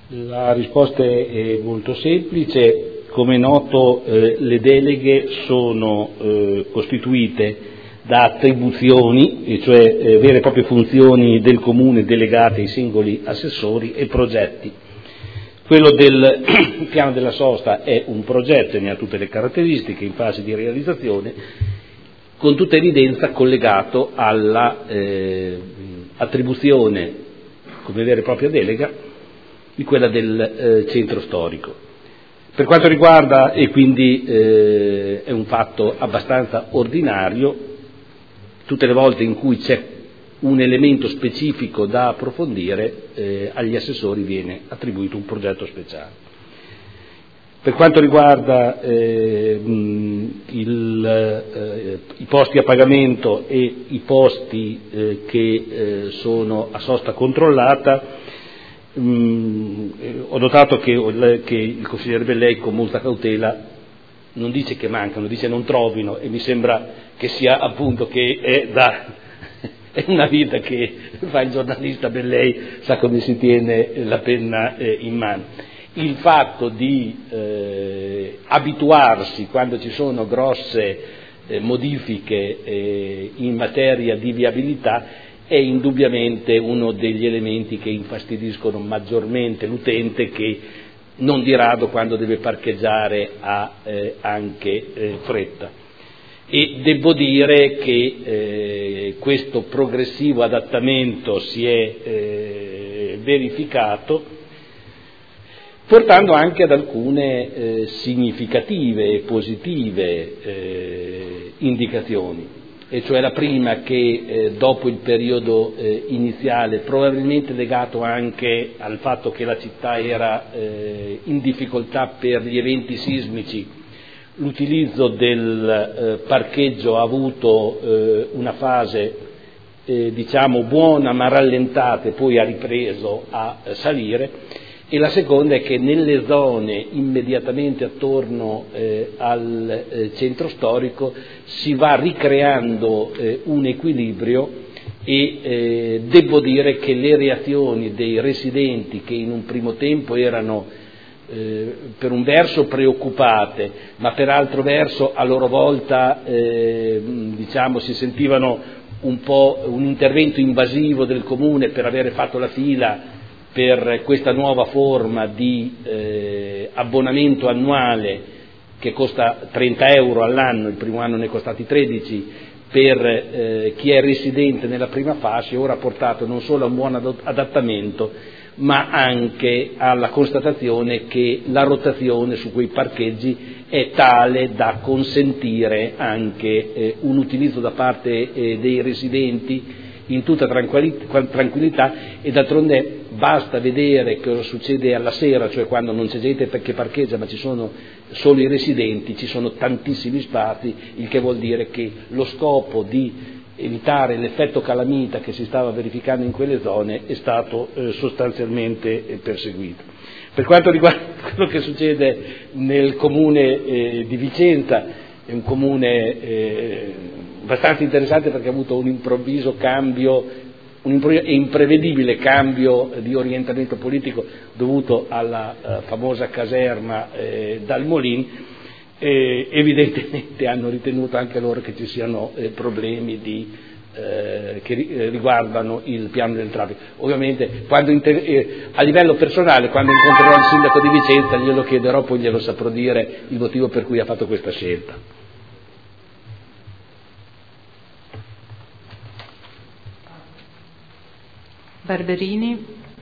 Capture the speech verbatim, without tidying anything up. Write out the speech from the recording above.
La risposta è molto semplice. Come è noto, eh, le deleghe sono eh, costituite da attribuzioni, e cioè eh, vere e proprie funzioni del Comune delegate ai singoli assessori, e progetti. Quello del piano della sosta è un progetto e ne ha tutte le caratteristiche, in fase di realizzazione, con tutta evidenza collegato alla eh, attribuzione come vera e propria delega di quella del eh, centro storico. Per quanto riguarda, e quindi eh, è un fatto abbastanza ordinario, tutte le volte in cui c'è un elemento specifico da approfondire, eh, agli assessori viene attribuito un progetto speciale. Per quanto riguarda eh, il, eh, i posti a pagamento e i posti eh, che eh, sono a sosta controllata, mh, ho notato che, che il consigliere Bellei con molta cautela non dice che mancano, dice non trovino, e mi sembra che sia appunto che è da è una vita che fa il giornalista Bellei, sa come si tiene la penna eh, in mano. Il fatto di eh, abituarsi, quando ci sono grosse eh, modifiche eh, in materia di viabilità, è indubbiamente uno degli elementi che infastidiscono maggiormente l'utente, che non di rado, quando deve parcheggiare, ha eh, anche eh, fretta. E devo dire che eh, questo progressivo adattamento si è eh, verificato, portando anche ad alcune eh, significative e positive eh, indicazioni, e cioè la prima, che eh, dopo il periodo eh, iniziale, probabilmente legato anche al fatto che la città era eh, in difficoltà per gli eventi sismici, l'utilizzo del eh, parcheggio ha avuto eh, una fase eh, diciamo buona ma rallentata, e poi ha ripreso a eh, salire. E la seconda è che nelle zone immediatamente attorno eh, al eh, centro storico si va ricreando eh, un equilibrio, e eh, devo dire che le reazioni dei residenti, che in un primo tempo erano eh, per un verso preoccupate, ma per altro verso a loro volta eh, diciamo si sentivano un po' un intervento invasivo del Comune per avere fatto la fila per questa nuova forma di eh, abbonamento annuale che costa trenta euro all'anno, il primo anno ne è costati tredici, per eh, chi è residente nella prima fascia, ora ha portato non solo a un buon adattamento, ma anche alla constatazione che la rotazione su quei parcheggi è tale da consentire anche eh, un utilizzo da parte eh, dei residenti in tutta tranquillità. E d'altronde basta vedere cosa succede alla sera, cioè quando non c'è gente che parcheggia ma ci sono solo i residenti, ci sono tantissimi spazi, il che vuol dire che lo scopo di evitare l'effetto calamita che si stava verificando in quelle zone è stato eh, sostanzialmente eh, perseguito. Per quanto riguarda quello che succede nel comune eh, di Vicenza, è un comune eh, abbastanza interessante, perché ha avuto un improvviso cambio, un improvviso e imprevedibile cambio di orientamento politico dovuto alla eh, famosa caserma eh, Dal Molin. Eh, evidentemente hanno ritenuto anche loro che ci siano eh, problemi di, eh, che ri, eh, riguardano il piano del traffico. Ovviamente quando inter- eh, a livello personale, quando incontrerò il sindaco di Vicenza glielo chiederò, poi glielo saprò dire il motivo per cui ha fatto questa scelta. Barberini.